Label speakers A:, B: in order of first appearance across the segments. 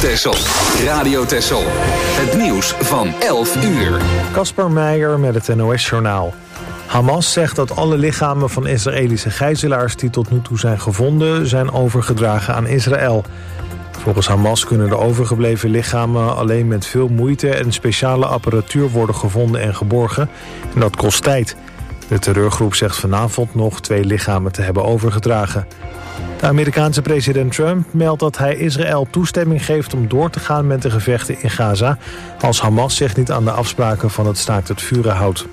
A: Texel. Radio Texel. Het nieuws van 11 uur.
B: Kasper Meijer met het NOS-journaal. Hamas zegt dat alle lichamen van Israëlische gijzelaars die tot nu toe zijn gevonden, zijn overgedragen aan Israël. Volgens Hamas kunnen de overgebleven lichamen alleen met veel moeite en speciale apparatuur worden gevonden en geborgen. En dat kost tijd. De terreurgroep zegt vanavond nog 2 lichamen te hebben overgedragen. De Amerikaanse president Trump meldt dat hij Israël toestemming geeft om door te gaan met de gevechten in Gaza, als Hamas zich niet aan de afspraken van het staakt het vuren houdt.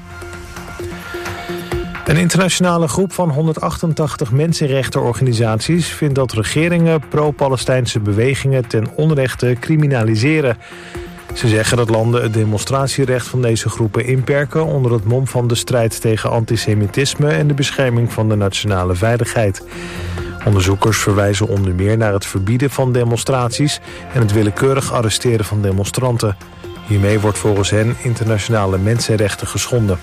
B: Een internationale groep van 188 mensenrechtenorganisaties vindt dat regeringen pro-Palestijnse bewegingen ten onrechte criminaliseren. Ze zeggen dat landen het demonstratierecht van deze groepen inperken onder het mom van de strijd tegen antisemitisme en de bescherming van de nationale veiligheid. Onderzoekers verwijzen onder meer naar het verbieden van demonstraties en het willekeurig arresteren van demonstranten. Hiermee wordt volgens hen internationale mensenrechten geschonden.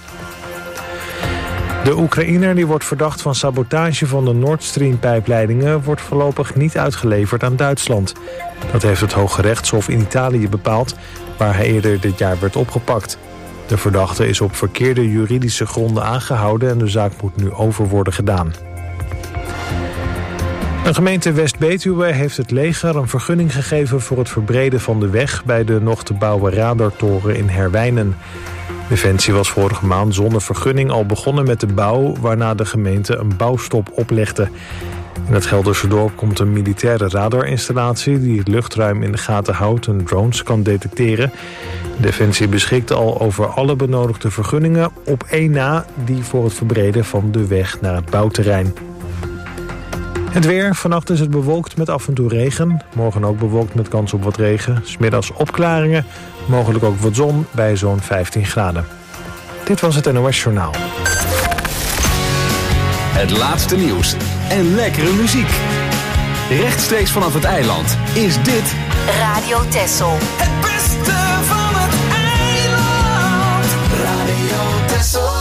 B: De Oekraïner die wordt verdacht van sabotage van de Nord Stream-pijpleidingen wordt voorlopig niet uitgeleverd aan Duitsland. Dat heeft het Hoge Rechtshof in Italië bepaald, waar hij eerder dit jaar werd opgepakt. De verdachte is op verkeerde juridische gronden aangehouden en de zaak moet nu over worden gedaan. Een gemeente West-Betuwe heeft het leger een vergunning gegeven voor het verbreden van de weg bij de nog te bouwen radartoren in Herwijnen. Defensie was vorige maand zonder vergunning al begonnen met de bouw, waarna de gemeente een bouwstop oplegde. In het Gelderse dorp komt een militaire radarinstallatie die het luchtruim in de gaten houdt en drones kan detecteren. Defensie beschikt al over alle benodigde vergunningen op één na die voor het verbreden van de weg naar het bouwterrein. Het weer. Vannacht is het bewolkt met af en toe regen. Morgen ook bewolkt met kans op wat regen. 's Middags opklaringen. Mogelijk ook wat zon bij zo'n 15 graden. Dit was het NOS Journaal.
A: Het laatste nieuws en lekkere muziek. Rechtstreeks vanaf het eiland is dit
C: Radio Texel.
D: Het beste van het eiland. Radio Texel.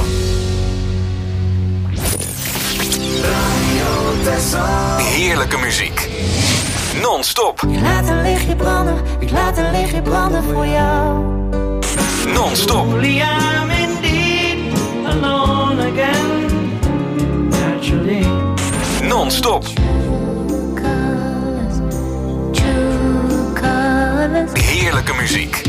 A: heerlijke muziek. Non-stop.
E: Ik laat een lichtje branden, ik laat een lichtje branden voor jou.
A: Non-stop.
F: I'm indeed alone again. Naturally.
A: Non-stop.
E: True colors.
A: Heerlijke muziek.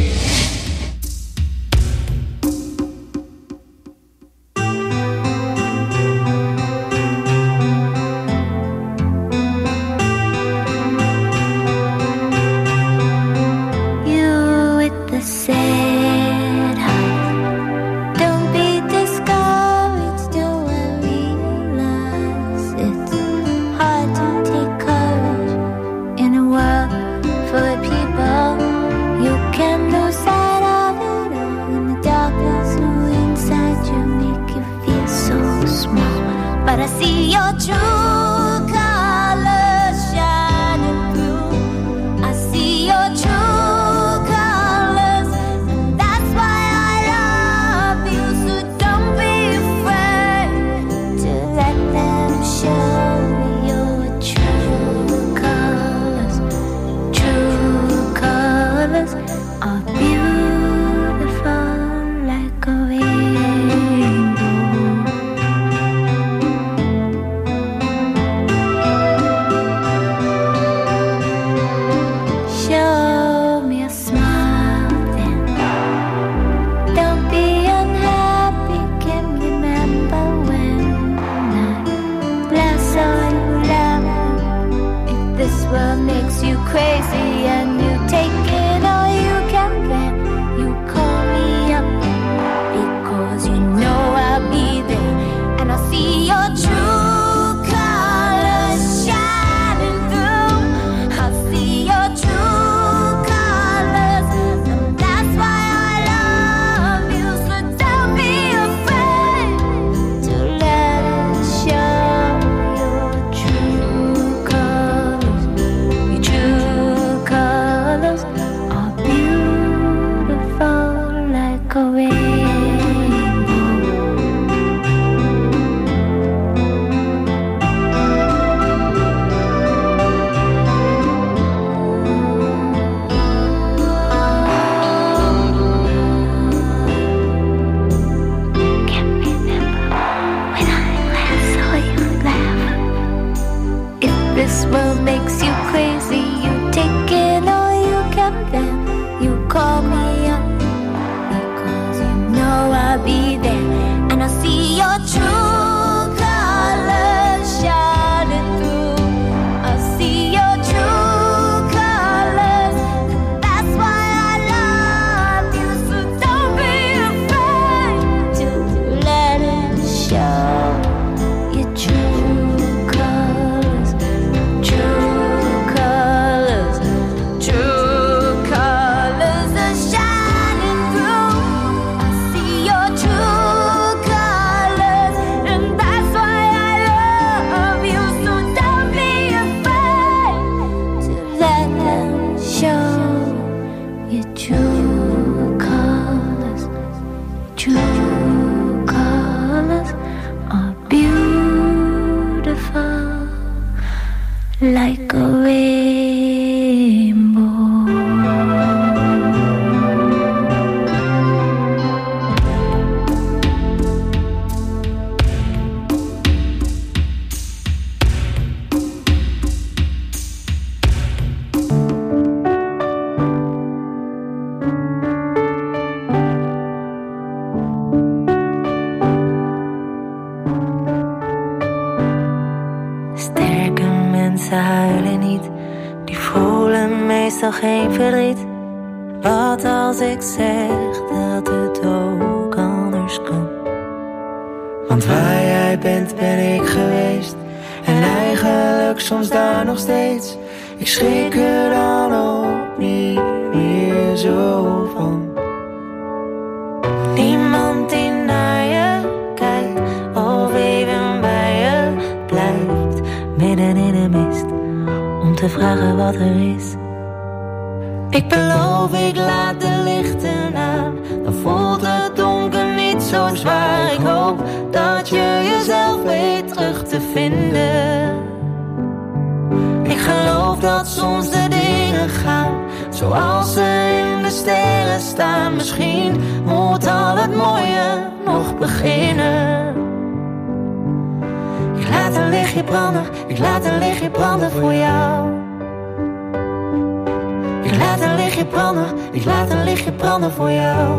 E: This world makes you crazy. You take it or you can then. You call me up because you know I'll be there. And I see your true colors shining through. I see your true colors. That's why I love you. So don't be afraid to let it show. Your true colors, true colors, true colors are shining through. I see your true colors, and that's why I love you. So don't be afraid to let them show. Your true colors, true colors are beautiful like a rainbow.
C: Sterke mensen huilen niet, die voelen meestal geen verdriet. Wat als ik zeg dat het ook anders kan? Want waar jij bent ben ik geweest, en eigenlijk soms daar nog steeds. Ik schrik er dan ook niet meer zo van. Niemand die naar je kijkt of even bij je blijft, midden in de mist, om te vragen wat er is. Ik beloof, ik laat de lichten aan, dan voelt het donker niet zo zwaar. Ik hoop dat je jezelf weet terug te vinden. Ik geloof dat soms de dingen gaan zoals ze in de sterren staan. Misschien moet al het mooie nog beginnen. Ik laat een lichtje branden, ik laat een lichtje branden voor jou. Ik laat een lichtje branden, ik laat een lichtje branden voor jou.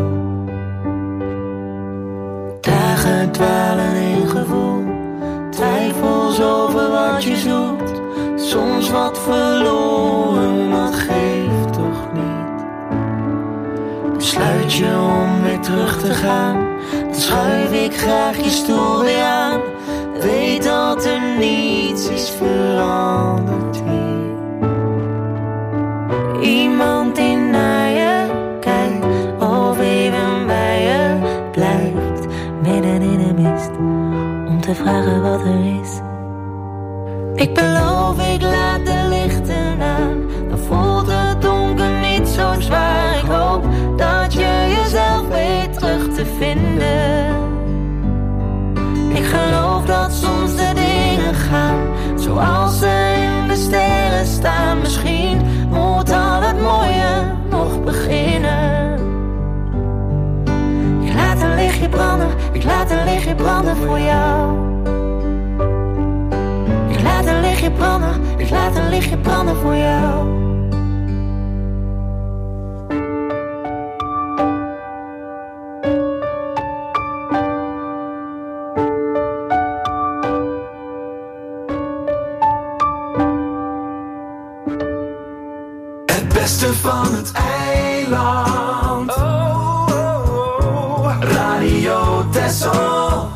C: Dagen dwalen in gevoel, twijfels over wat je zoekt. Soms wat verloren, dat geeft toch niet. Besluit je om weer terug te gaan, dan schuif ik graag je stoel weer aan. Weet dat er niets is veranderd hier. Iemand die naar je kijkt of even bij je blijft, midden in de mist, om te vragen wat er is. Ik beloof, ik laat de lichten aan, dan voelt het donker niet zo zwaar. Ik hoop dat je jezelf weet terug te vinden. Ik geloof dat soms de dingen gaan zoals ze in de sterren staan. Misschien moet al het mooie nog beginnen. Ik laat een lichtje branden, ik laat een lichtje branden voor jou. Ik laat een lichtje branden, ik laat een lichtje branden voor jou.
D: Het beste van het eiland. Oh, oh, oh. Radio Texel.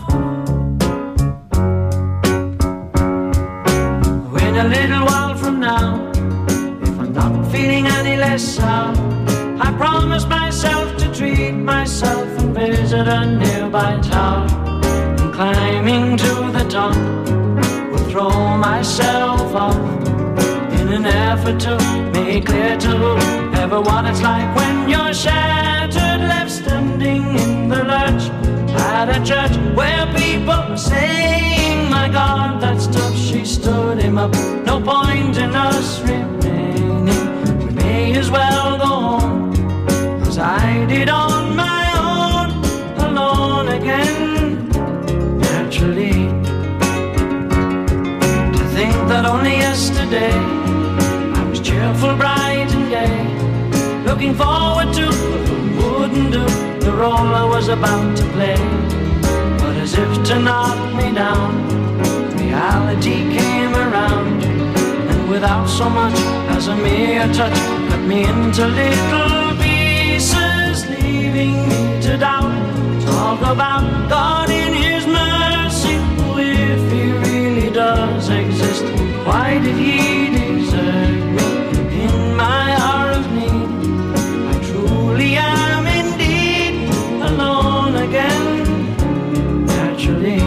F: In a little while from now, if I'm not feeling any less sound, I promise myself to treat myself and visit a nearby town. And climbing to the top, will throw myself off in an effort to make clear to everyone it's like when you're shattered, left standing in the lurch at a church where people are saying, my God, that stuff, she stood him up. No point in us remaining, we may as well go home, as I did on my own, alone again, naturally. To think that only yesterday day. I was cheerful, bright and gay, looking forward to what wouldn't do the role I was about to play. But as if to knock me down, reality came around, and without so much as a mere touch, cut me into little pieces, leaving me to doubt. Talk about God in His mercy. If He really does exist, why did He desert me in my hour of need? I truly am indeed alone again, naturally.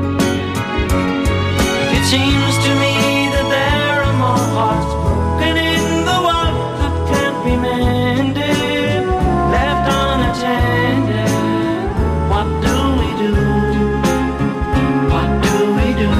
F: It seems to me that there are more hearts broken in the world that can't be mended, left unattended. What do we do? What do we do?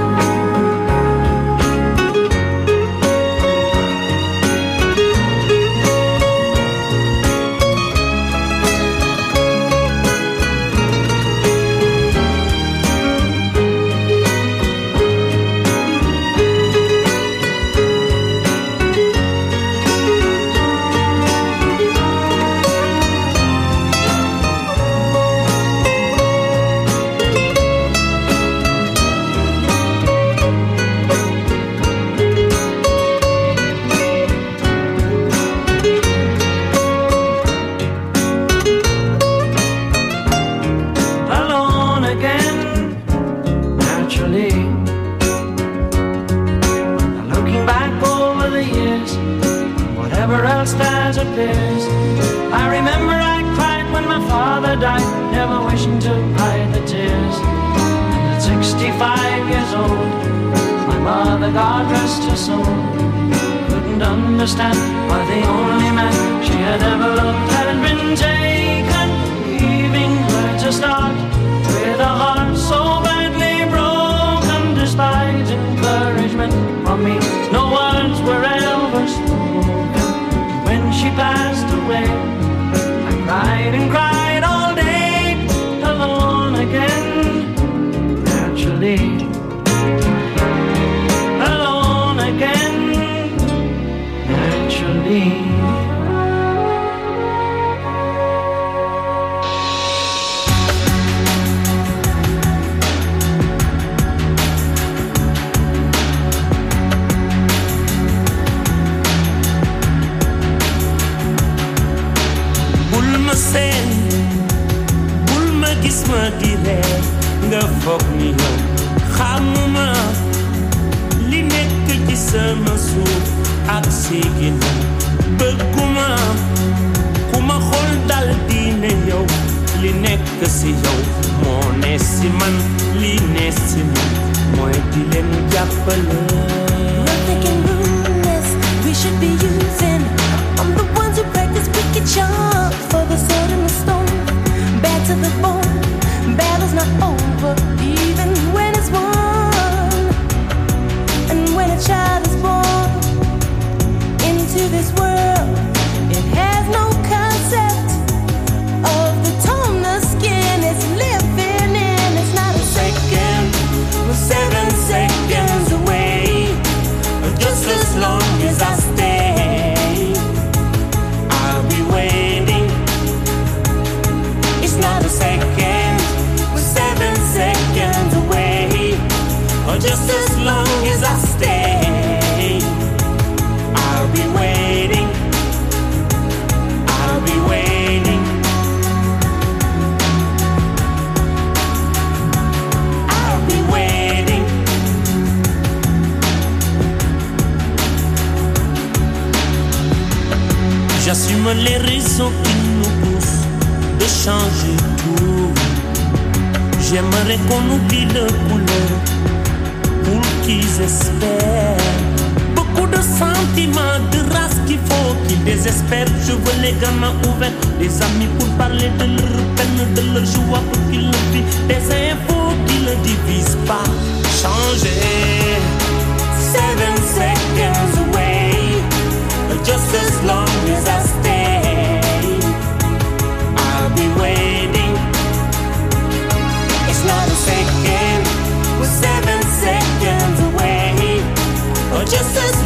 F: I remember I cried when my father died, never wishing to hide the tears. And at 65 years old, my mother, God rest her soul, couldn't understand why the only man she had ever loved had been taken, leaving her to start with a heart so badly broken. Despite encouragement from me, no words were ever spoken. When she passed away, I cried and cried all day, alone again, naturally. Alone again, naturally.
G: bul ma gis ma di reer nga foog ni yow xamuma li nekk ci sama suuf ak sigina bëgguma ku ma xool dal di ne yow li nekk si yow moo ne si man li ne si man mooy di leen jàppale.
H: Nothing can ruin this. We should be using. I'm the ones who practice wicked charms for the sword and the stone. Bad to the bone. Battle's not over, even when it's won. And when a child is born into this world, it has no concept of the tone the skin is living in. It's not a second, we're 7 seconds away. Just as long as I stay, I'll be waiting. It's not a second, we're 7 seconds away. Just as long as I stay, I'll be waiting. I'll be waiting. I'll be waiting. J'assume les raisons qui nous poussent de changer tout. J'aimerais qu'on oublie le couleur pour qu'ils espèrent. Beaucoup de sentiments, de race qu'il faut qu'ils désespèrent. Je veux les gamins ouverts, des amis pour parler de leur peine, de leur joie pour qu'ils le vivent. Des infos qui ne divisent pas. Changer. 7 seconds away. Just as long as I stay, I'll be waiting. It's not a second, we're 7 seconds away. Just as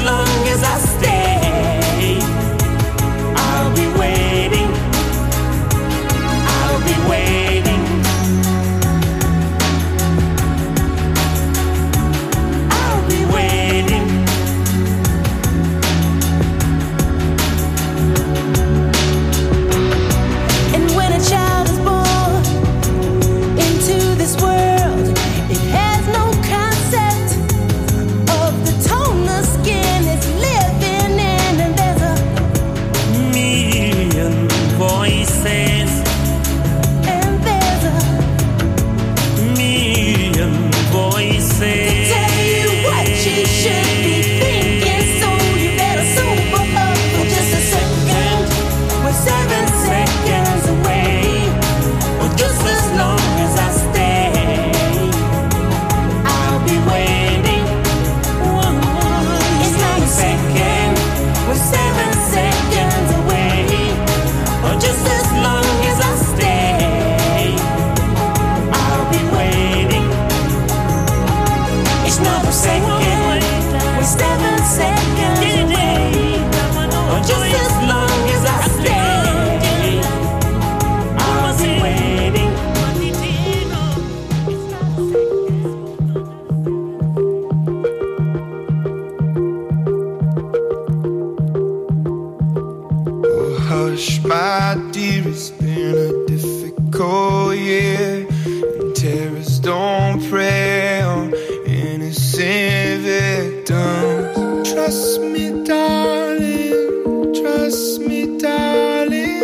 I: Trust me, darling. Trust me, darling.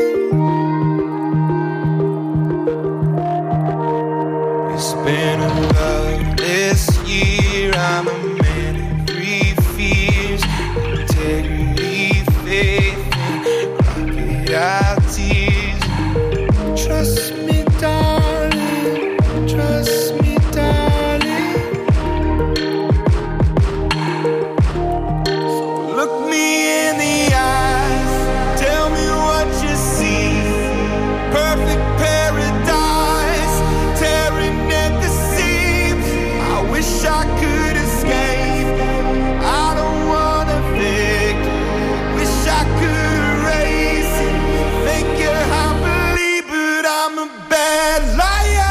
I: It's been a loveless year. I'm a man of three fears: integrity, faith, and crocodile tears. Trust me, darling. Trust me, darling. Look me in the eyes. Tell me what you see. Perfect paradise, tearing at the seams. I wish I could escape. I don't wanna think. Wish I could erase it. Think you're happily, but I'm a bad liar.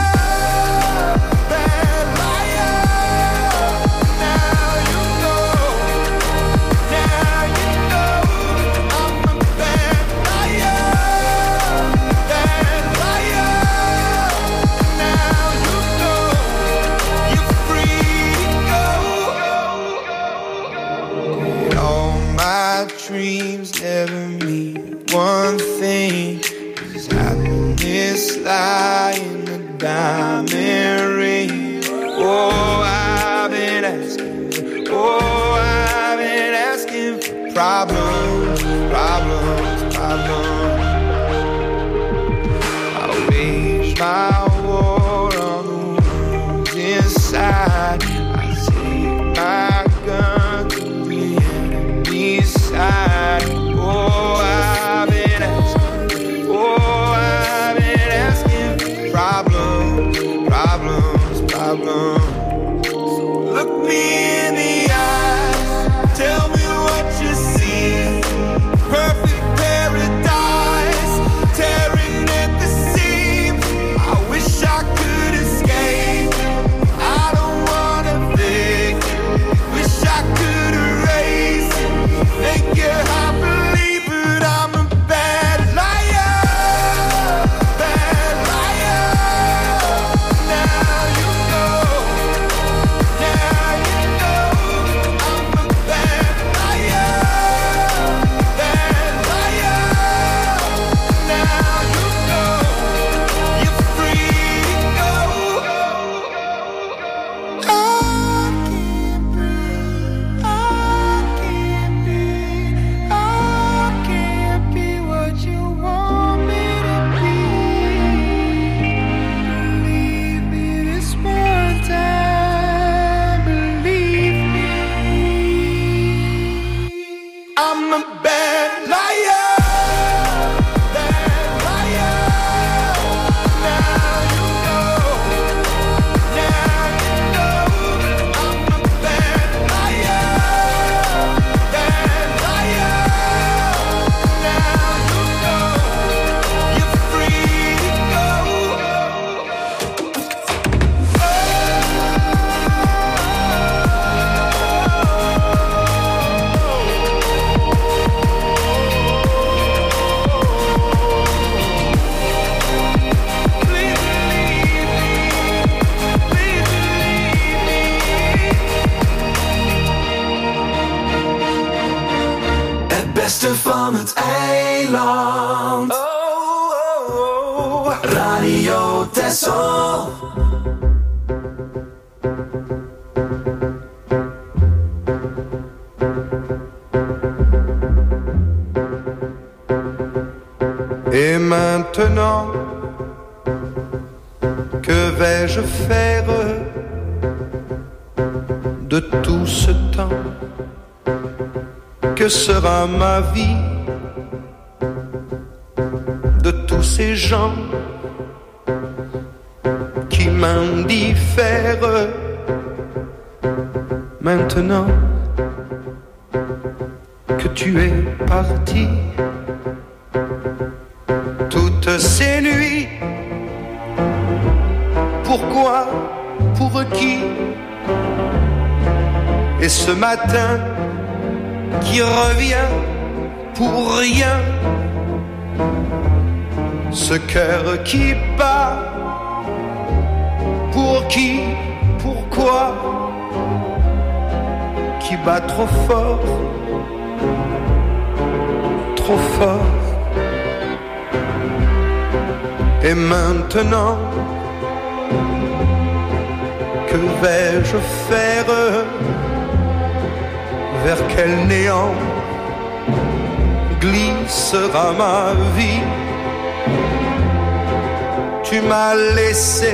I: Bad liar. Now you know. Now you know. I'm a bad liar. Bad liar. Now you know. You're free to go. All my dreams never mean one thing. 'Cause happiness lie in the diamond ring. Oh, I've been asking. Oh, I've been asking for problems, problems, problems. I wage my war on the ones inside. I take my gun to the enemy's side. Oh, I've been asking. Oh, I've been asking for problems, problems, problems. Look me in the eyes. Tell me what you see. Perfect paradise, tearing at the seams. I wish I could escape. I don't wanna think. Wish I could erase it. Think you're happily, but I'm a bad liar. Bad liar. Now you know. Now you know. I'm a bad liar. Bad liar. Now you know. You're free to go. I can't breathe. I can't be. I can't be what you want me to be. Believe me this one time. Believe me. I'm a bad liar. Bad liar. Now you know. Now you know. I'm a bad liar. Bad liar. Now you know. You're free to go. Please believe me. Please believe me.
D: Het beste van het eiland. Radio Texel.
I: Et maintenant, que vais-je faire de tout ce temps? Que sera ma vie de tous ces gens qui m'indiffèrent? Maintenant que tu es parti, toutes ces nuits, pourquoi, pour qui? Et ce matin qui revient pour rien, ce cœur qui bat, pour qui, pourquoi, qui bat trop fort, trop fort. Et maintenant, que vais-je faire? Vers quel néant glissera ma vie? Tu m'as laissé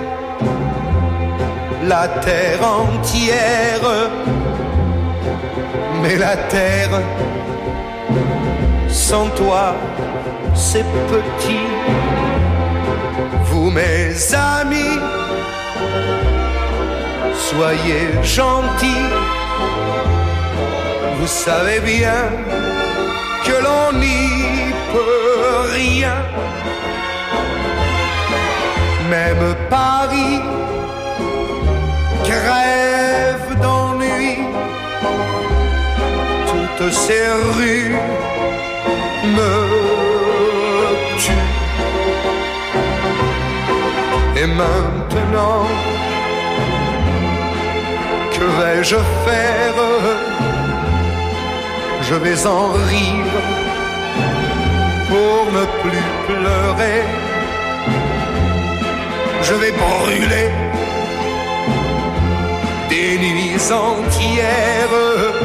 I: la terre entière, mais la terre sans toi c'est petit. Vous mes amis, soyez gentils, vous savez bien que l'on n'y peut rien. Même Paris crève d'ennui, toutes ces rues me tuent. Et maintenant, que vais-je faire? Je vais en rire pour ne plus pleurer. Je vais brûler des nuits entières.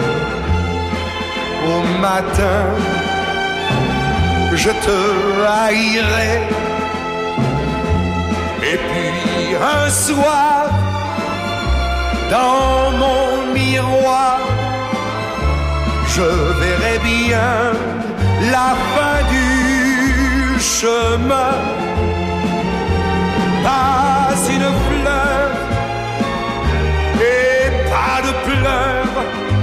I: Au matin, je te haïrai. Et puis un soir, dans mon miroir, je verrai bien la fin du chemin. Pas une fleur et pas de pleurs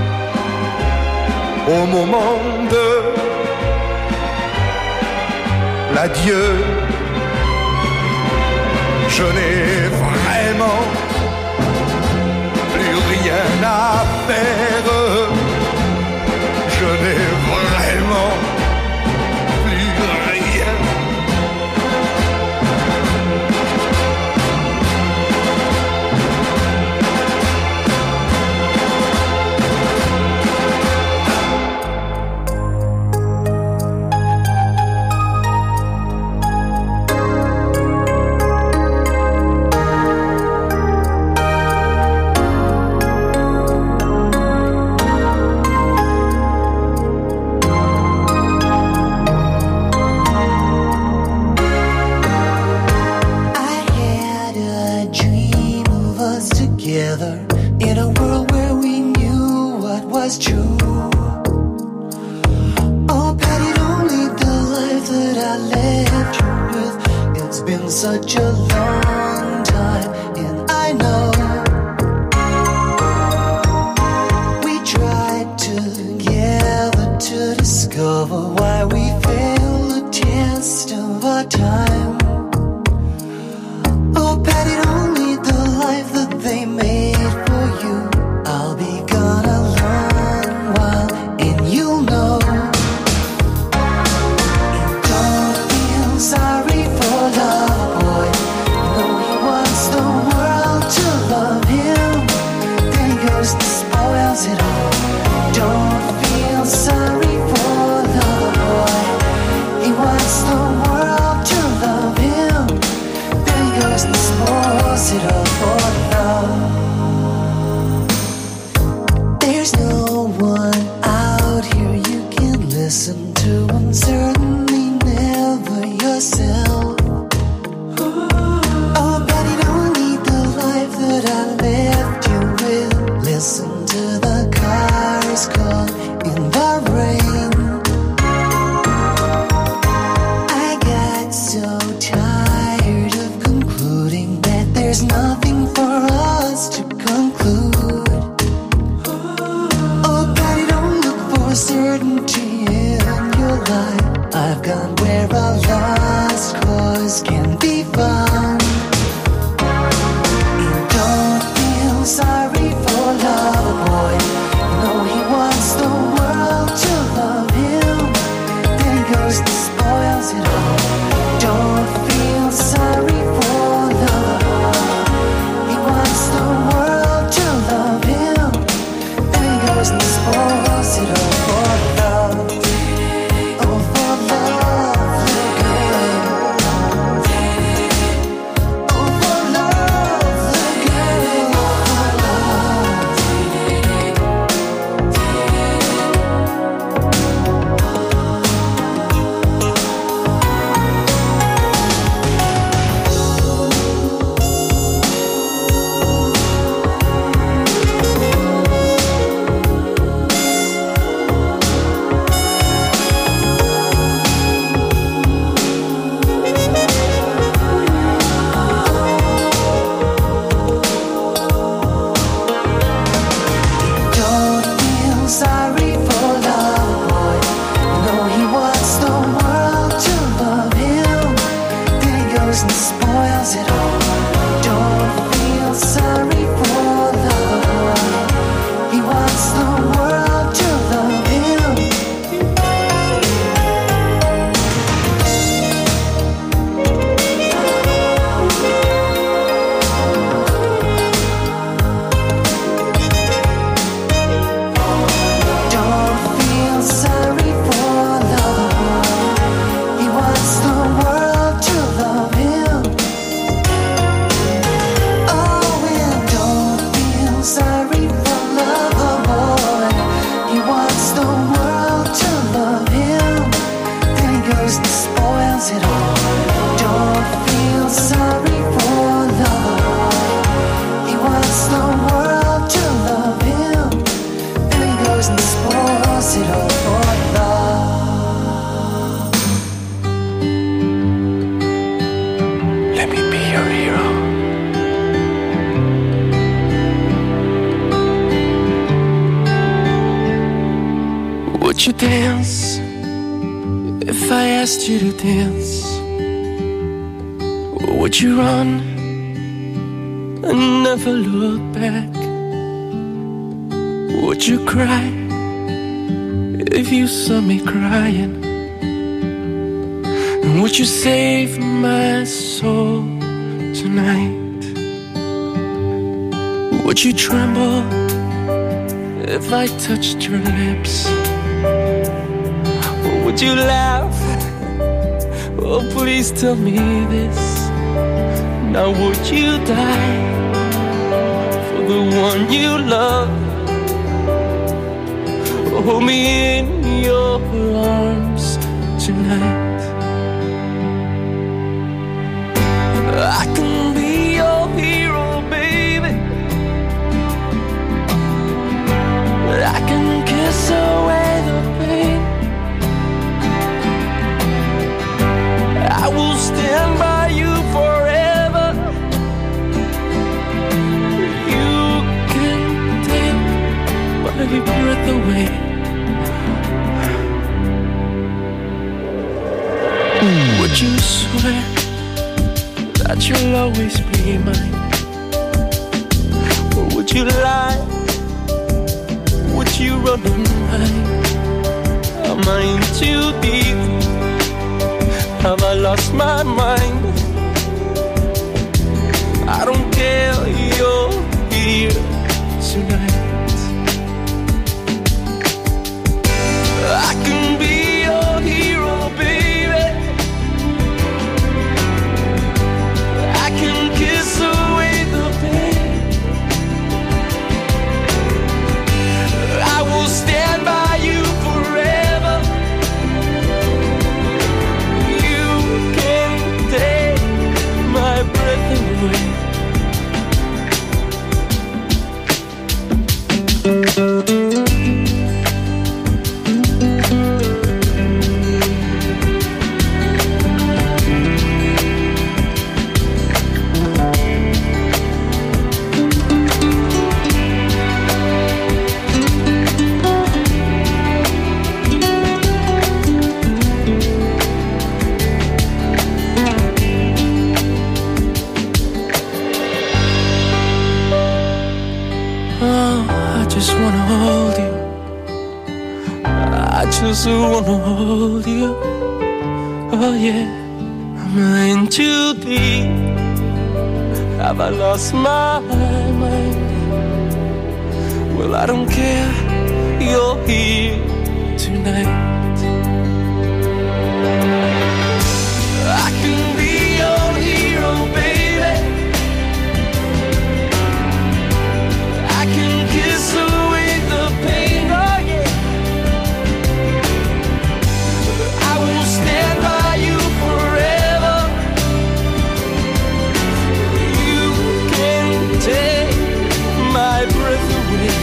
I: au moment de l'adieu. Je n'ai vraiment plus rien à faire. Je n'ai vraiment plus rien. In a world where we knew what was true. Oh, Patty, don't lead the life that I left you with. It's been such a long time, and I know we tried together to discover why we failed the test of our time. Oh, Patty, don't lead the life that they made. There's no one out here you can listen to, and certainly never yourself. Oh, Betty, don't lead the life that I left you with. Listen to the cars call in the rain. I got so tired of concluding that there's nothing for us to conclude.
J: Would you dance if I asked you to dance? Or would you run and never look back? Would you cry if you saw me crying? And would you save my soul tonight? Would you tremble if I touched your lips? Or would you laugh? Oh, please tell me this. Now would you die for the one you love? Hold me in your arms tonight. I can be your hero, baby. I can kiss away the pain. I will stand by you forever. You can take my breath away. Would you swear that you'll always be mine? Or would you lie? Would you run and hide? Am I in too deep? Have I lost my mind? I don't care, you're here tonight. I can be your hero, baby. I can kiss away the pain. I will stand by you forever. You can take my breath away. Just wanna hold you. Oh yeah, I'm in too deep. Have I lost my mind? Well, I don't care, you're here tonight. I can be your hero, baby. I can kiss away the pain, oh yeah. Stand by you forever. You can take my breath away.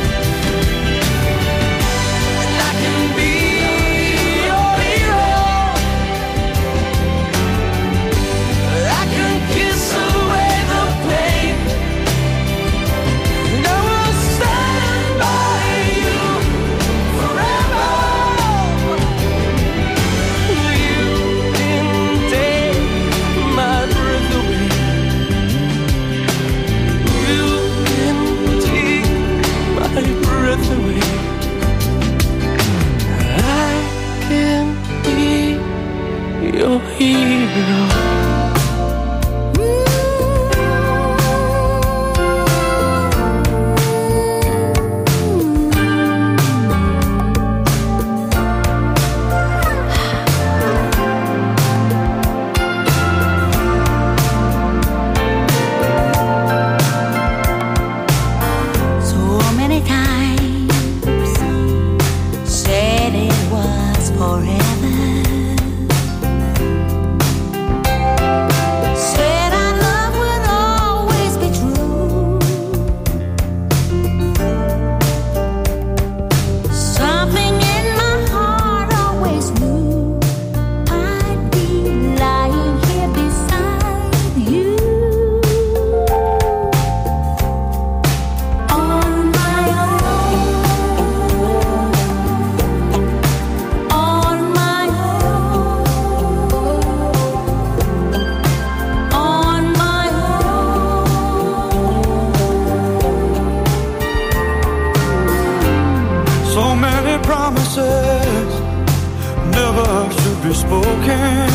J: And I can be your hero. I can kiss away the pain. And I will stand by you forever.
I: be spoken.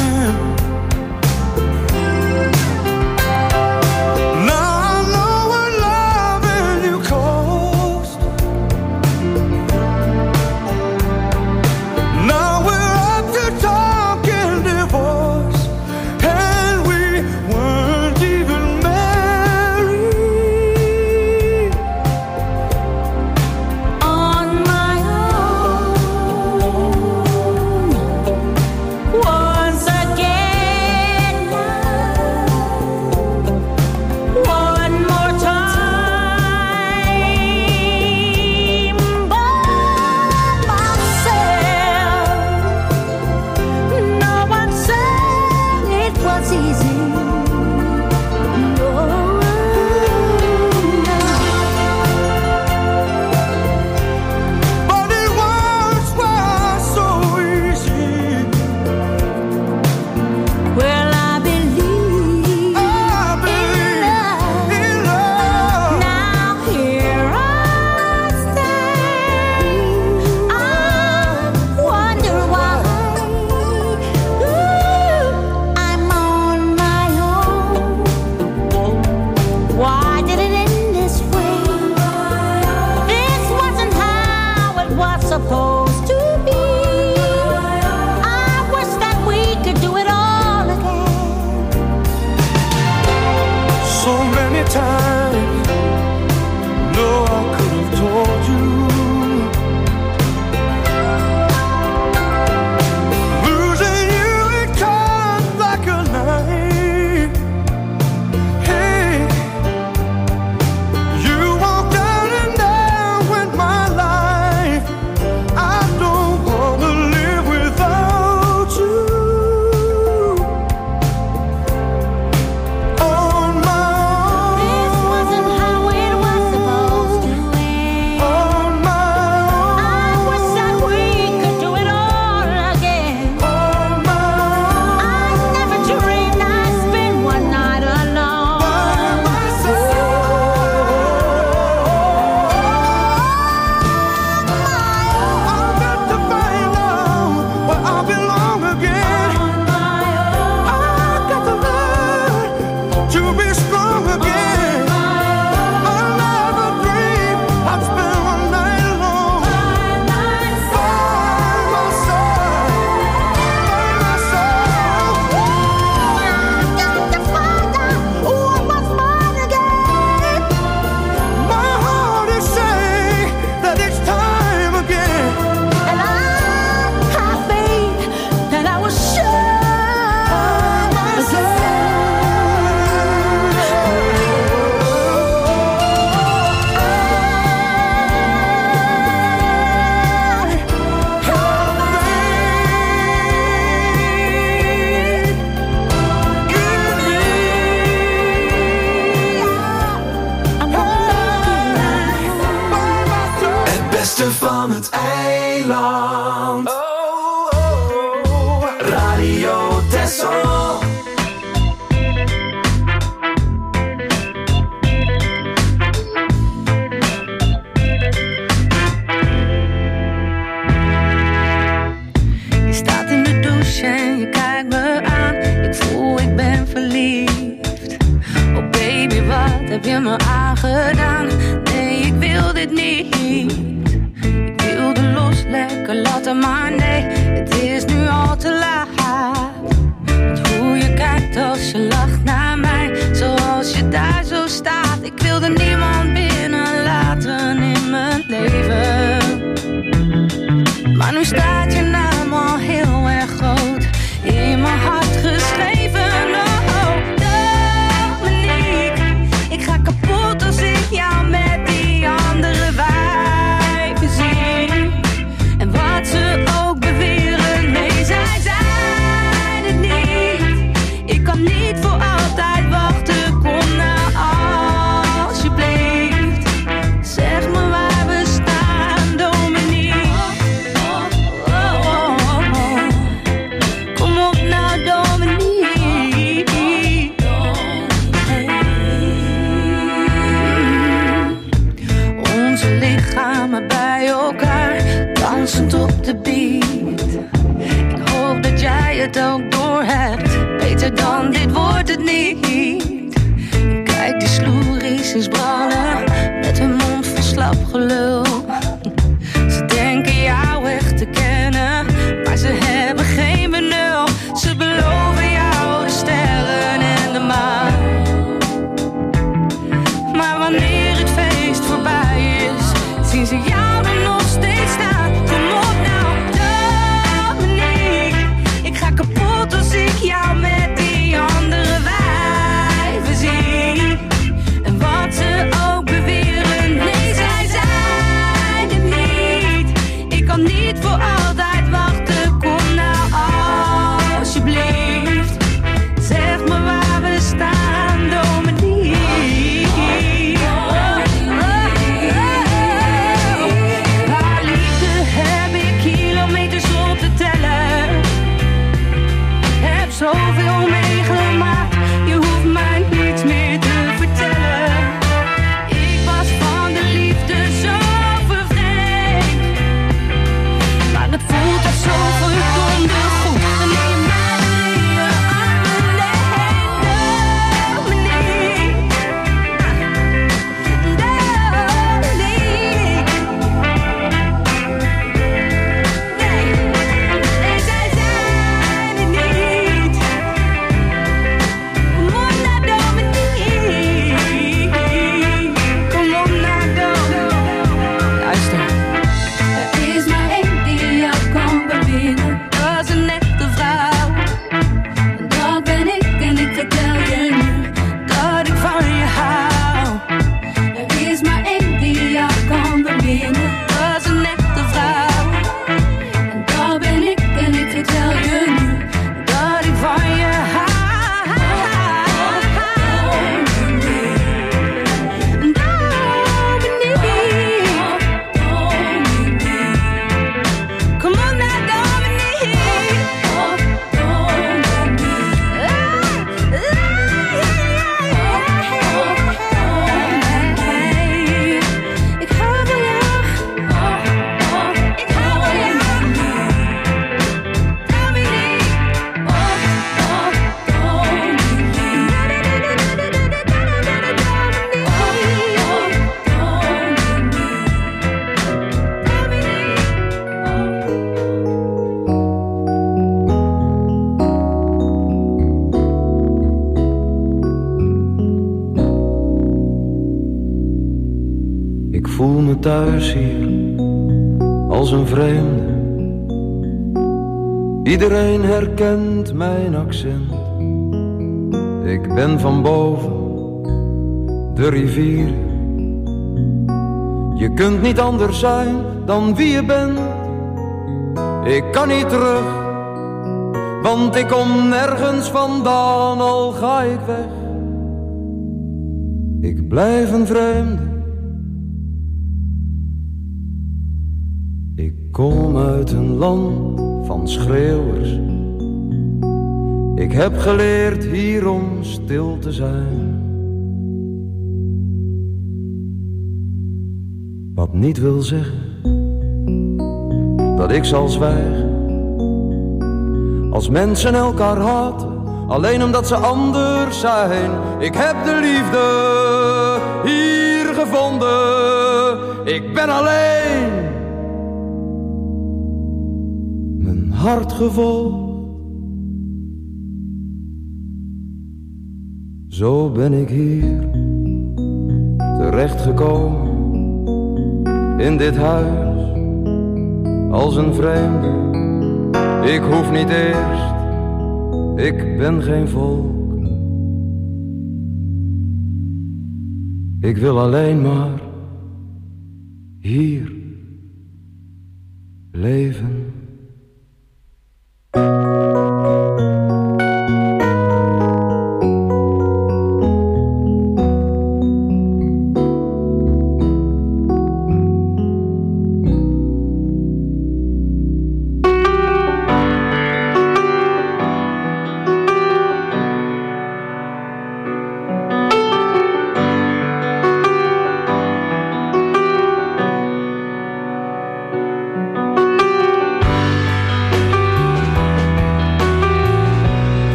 D: Van het eiland. Radio Texel.
K: Je staat in de douche en je kijkt me aan. Ik voel, ik ben verliefd. Oh baby, wat heb je me aangedaan? Nee, ik wil dit niet. Lekker laten, maar nee, het is nu al te laat. Want hoe je kijkt als je lacht naar mij, zoals je daar zo staat. Ik wilde niemand binnenlaten in mijn leven, maar nu staat je naam al heel erg groot in mijn hart geschreven. Oh, Dominique, ik ga kapot als ik jou met die andere wijven zie. Wat ze ook beweren, nee, zij zijn het niet. Ik kan niet voor altijd wachten, kom nou alsjeblieft. Zeg me waar we staan, Dominique. Kom op nou, Dominique. Onze lichamen bij elkaar, dansend op de beat. Ik hoop dat jij het ook door hebt. Beter dan dit wordt het niet. Kijk, die sloeries is brallen met hun mond vol slap gelul. Ze denken jou echt te kennen, maar ze hebben geen benul. Ze beloven jou de sterren en de maan. Maar wanneer het feest voorbij is, zien ze jou er nog steeds staan. Kom op nou, Dominique. Ik ga kapot als ik jou met die andere wijven zie. En wat ze ook beweren, nee, zij zijn het niet. Ik kan niet voor altijd wachten, kom nou alsjeblieft. Zeg me waar we staan, Dominique. Haar liefde heb ik kilometers op te tellen. Heb zoveel meegemaakt, je hoeft mij niets meer te vertellen. Ik was van de liefde zo vervreemd, maar het voelt als zo verdomde goed. Wanneer je mij in je armen neemt, Dominique. Nee, zij zijn het niet. Kom op naar Dominique. Kom op naar Dominique. Luister. Er is maar één die jou kan bewinnen. Dat is een nette vrouw. En dat ben ik en ik vertel je nu dat ik van je hou. Er is maar één die jou kan bewinnen. Dat is een nette vrouw. En dat ben ik en ik vertel je nu dat ik van je hou. Kom op naar Dominique. Ik hou van jou. Ik hou van jou.
L: Ik voel me thuis hier, als een vreemde. Iedereen herkent mijn accent. Ik ben van boven, de rivier. Je kunt niet anders zijn dan wie je bent. Ik kan niet terug, want ik kom nergens vandaan, al ga ik weg. Ik blijf een vreemde. Ik kom uit een land van schreeuwers. Ik heb geleerd hier om stil te zijn. Wat niet wil zeggen dat ik zal zwijgen. Als mensen elkaar haten, alleen omdat ze anders zijn. Ik heb de liefde hier gevonden. Ik ben alleen. Mijn hart gevolgd. Zo ben ik hier terechtgekomen. In dit huis, als een vreemde. Ik hoef niet eerst, ik ben geen volk. Ik wil alleen maar hier leven.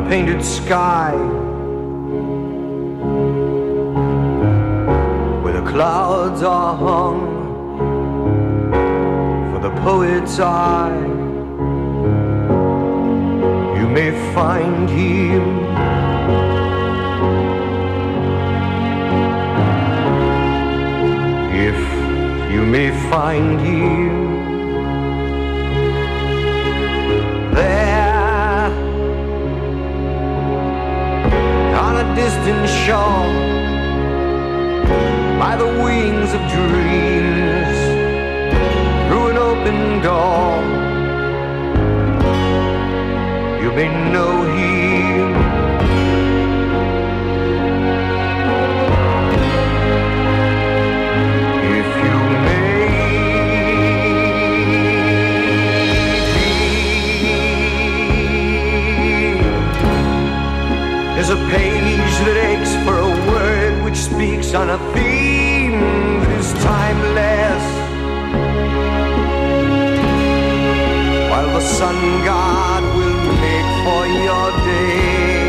L: painted sky, where the clouds are hung for the poet's eye. You may find him if you may find him there on a distant shore, by the wings of dreams, through an open door. You may know him if you may be. There's a page that aches for a word which speaks on a theme that is timeless, while the sun god will make for your day.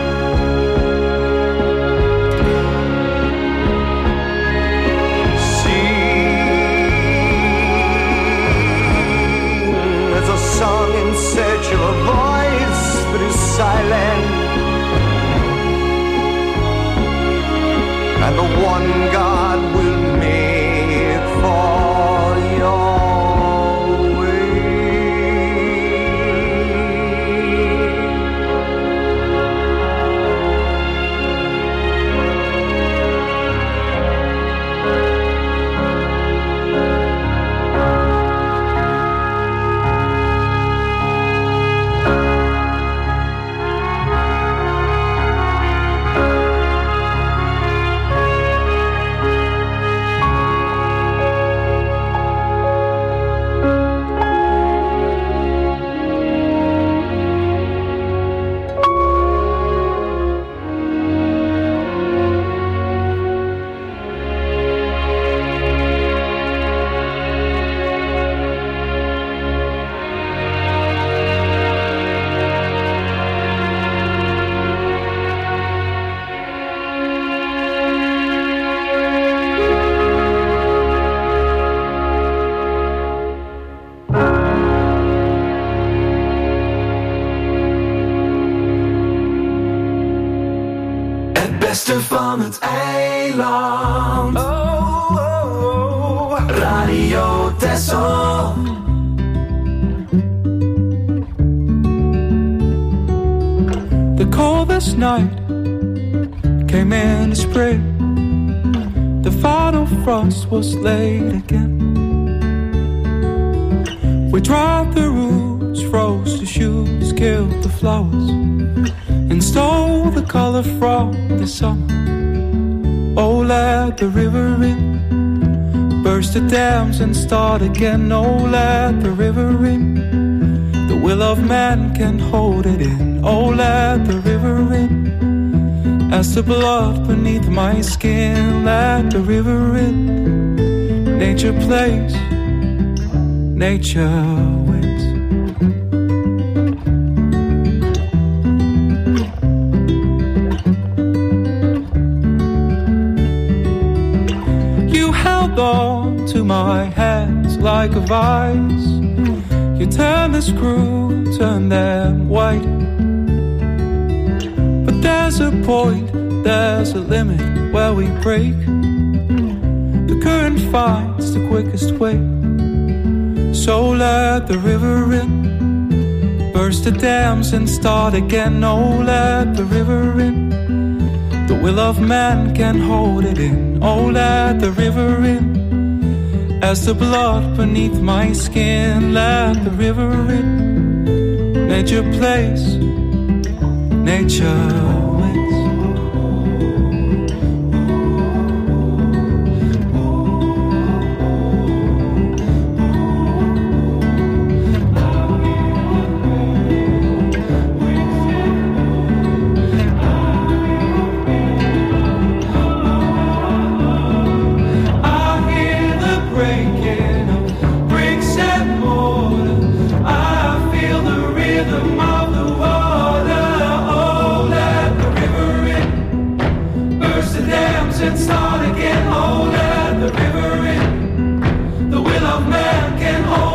L: Sing as a song in search of a voice that is silent, and the one God will make for your
D: van het eiland. Oh, oh, oh. Radio Texel.
M: The coldest night came in the spring. The final frost was late again. We dried the roots, froze the shoots, killed the flowers, and stole the color from the summer. Oh, let the river in, burst the dams and start again. Oh, let the river in, the will of man can hold it in. Oh, let the river in, as the blood beneath my skin. Let the river in, nature plays, nature wins. On to my hands like a vice. You turn the screw, turn them white. But there's a point, there's a limit where we break. The current finds the quickest way. So let the river in, burst the dams and start again. Oh, let the river in, the will of man can hold it in. Oh, let the river in, as the blood beneath my skin. Let the river in, nature plays, nature wins.
H: Rhythm of the water, oh.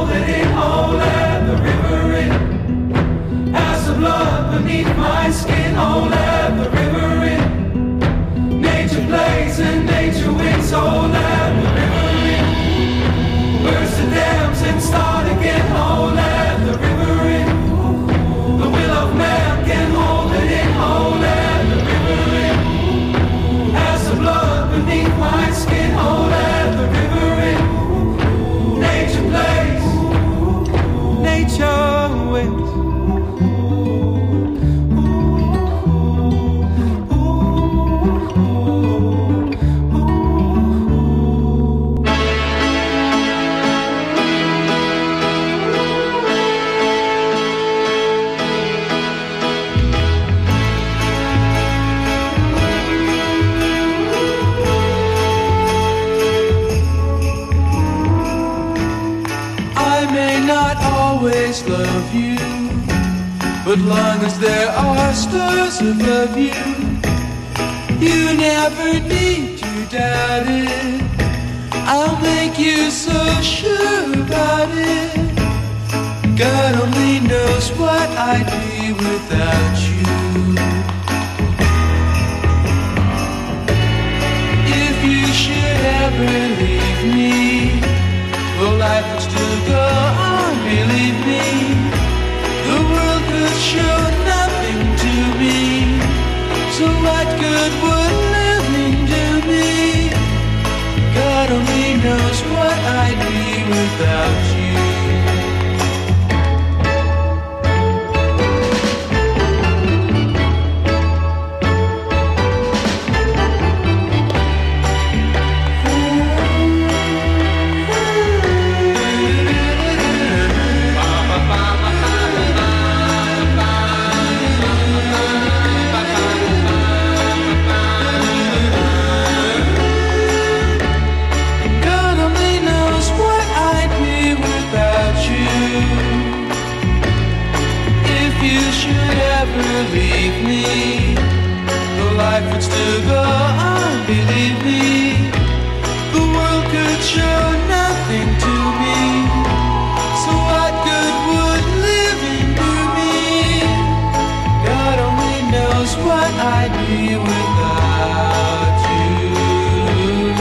I: hold it in, oh let the river in. As the blood beneath my skin, oh let the river in. Nature plays and nature wins, oh let the river in. Burst the dams and start again, oh let the river in. The will of man can hold it in, oh let the river in. As the blood beneath my skin, oh let the river in. Nature plays, nature wins.
M: Always love you, but long as there are stars above you, you never need to doubt it. I'll make you so sure about it. God only knows what I'd be without you. If you should ever leave me, well, life would still go on. Believe me, the world could show nothing to me. So what good would living do me? God only knows what I'd be without you. Believe me, the life would still go on. Believe me, the world could show nothing to me. So what good would living do me? God only knows what I'd be without you.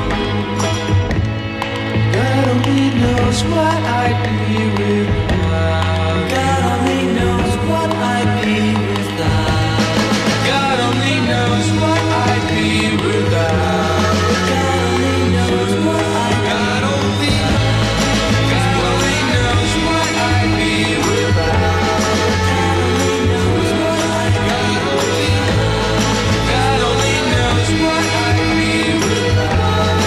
M: God only knows what I'd be without. God only knows what I'd be. God only knows what I'd be without. God only knows what I'd be. God only knows what I'd be without. God only knows what I'd be without.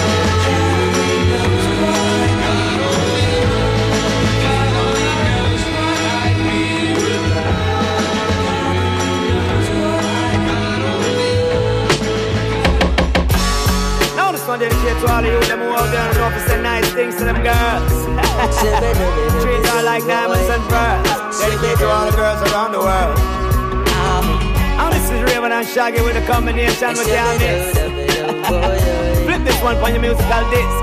N: Dedicate to all of you, them who out there and know to say nice things to them girls. Treat her like diamonds and pearls. Dedicate to all the girls around the world. Oh, this is Raven and Shaggy with a combination with your mix. Flip this one on your musical disc.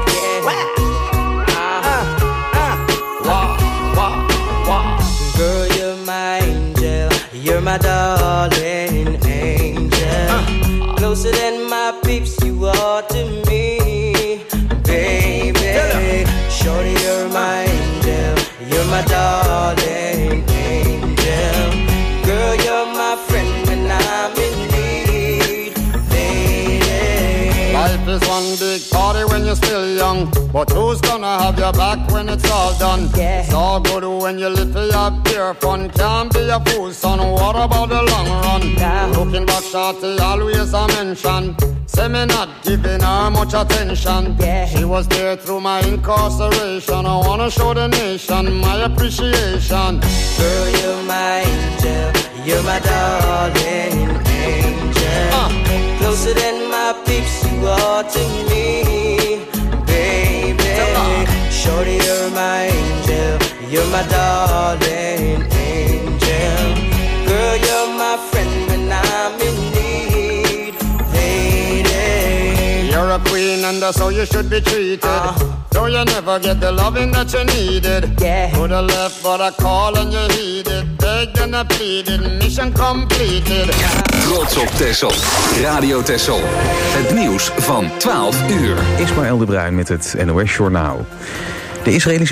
O: Girl, you're my angel, you're my darling angel. Closer than my peeps, you are to me, baby. Shorty, you're my angel, you're my darling angel. Girl, you're my friend when I'm in need, lady.
P: Life is one big party when you're still young, but who's gonna have your back when it's all done?
O: Yeah.
P: It's all good when you live for your pure fun. Can't be a fool, son, what about the long run?
O: Yeah.
P: Looking back, shorty, always a mention. Say me not giving her much attention.
O: Yeah.
P: She was there through my incarceration. I wanna show the nation my appreciation.
O: Girl, you're my angel, you're my darling angel. Closer than my peeps, you are to me, baby. Shorty, you're my angel, you're my darling angel. Girl, you're my friend when I'm in need, lady.
P: You're a queen and that's how you should be treated. Though you never get the loving that you needed.
O: Yeah.
P: Could have left but I call and you heeded. Begged and I pleaded, mission completed.
A: Trots op Texel. Radio Texel. Het nieuws van 12 uur.
Q: Ismaël de Bruin met het NOS Journaal. De Israëlische